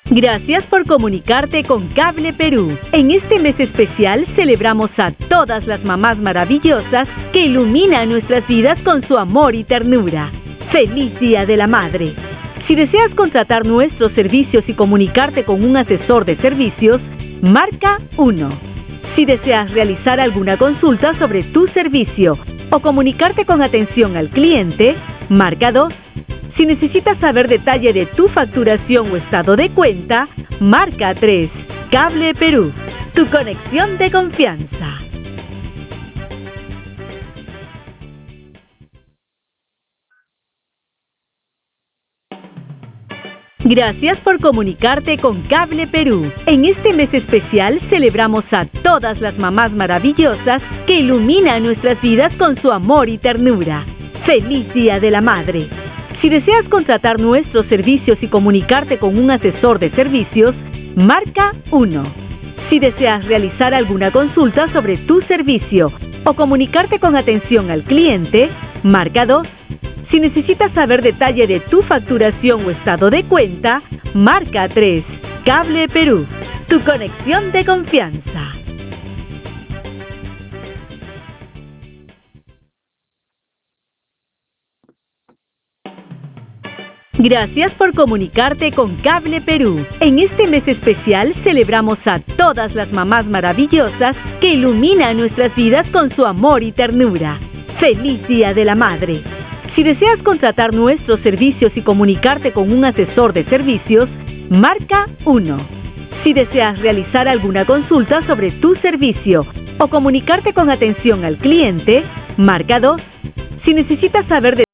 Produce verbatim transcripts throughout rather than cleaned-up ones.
Gracias por comunicarte con Cable Perú. En este mes especial celebramos a todas las mamás maravillosas que iluminan nuestras vidas con su amor y ternura. ¡Feliz Día de la Madre! Si deseas contratar nuestros servicios y comunicarte con un asesor de servicios, marca uno. Si deseas realizar alguna consulta sobre tu servicio o comunicarte con atención al cliente, marca dos. Si necesitas saber detalle de tu facturación o estado de cuenta, marca tres. Cable Perú, tu conexión de confianza. Gracias por comunicarte con Cable Perú. En este mes especial celebramos a todas las mamás maravillosas que iluminan nuestras vidas con su amor y ternura. ¡Feliz Día de la Madre! Si deseas contratar nuestros servicios y comunicarte con un asesor de servicios, marca uno. Si deseas realizar alguna consulta sobre tu servicio o comunicarte con atención al cliente, marca dos. Si necesitas saber detalle de tu facturación o estado de cuenta, marca tres. Cable Perú, tu conexión de confianza. Gracias por comunicarte con Cable Perú. En este mes especial celebramos a todas las mamás maravillosas que iluminan nuestras vidas con su amor y ternura. ¡Feliz Día de la Madre! Si deseas contratar nuestros servicios y comunicarte con un asesor de servicios, marca uno. Si deseas realizar alguna consulta sobre tu servicio o comunicarte con atención al cliente, marca dos. Si necesitas saber de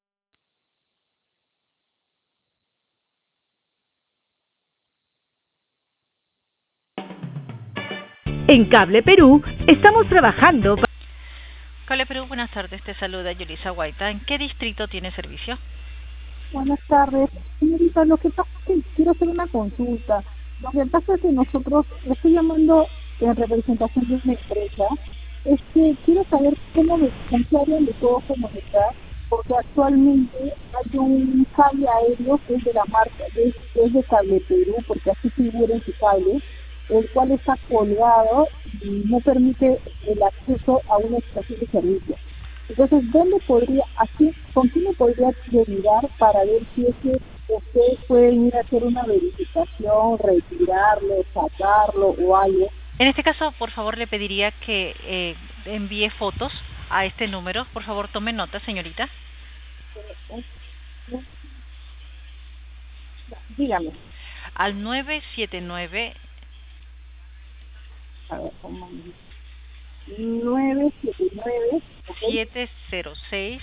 En Cable Perú estamos trabajando para... Cable Perú, buenas tardes, te saluda Yulisa Guaita. ¿En qué distrito tiene servicio? Buenas tardes, señorita. Lo que pasa es que quiero hacer una consulta. Lo que pasa es que nosotros, estoy llamando en representación de una empresa, es que quiero saber cómo me, con qué área me puedo comunicar, porque actualmente hay un cable aéreo que es de la marca, es, es de Cable Perú, porque así figura en su cable, el cual está colgado y no permite el acceso a una estación de servicio. Entonces, ¿dónde podría, así, con quién me podría derivar para ver si es que ustedes pueden ir a hacer una verificación, retirarlo, sacarlo o algo? En este caso, por favor, le pediría que eh, envíe fotos a este número. Por favor, tome nota, señorita. Dígame. Al nueve siete nueve... A ver, ¿cómo? nueve siete nueve okay. siete cero seis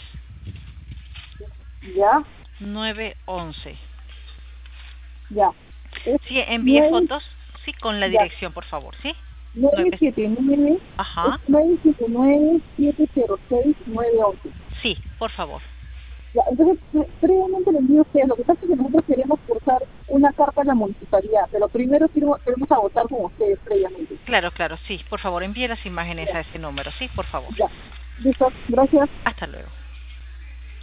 ya nueve once. Ya. Sí, envíe nueve, fotos, sí, con la dirección, ya. Por favor, ¿sí? nueve siete nueve Ajá. nueve siete nueve siete cero seis nueve once. Sí, por favor. Ya, entonces, previamente le envío a ustedes. Lo que pasa es que nosotros queremos cursar una carta a la municipalidad, pero primero queremos, queremos votar con ustedes previamente. Claro, claro, sí. Por favor, envíe las imágenes ya. A ese número, sí, por favor. Ya, listo, gracias. Hasta luego.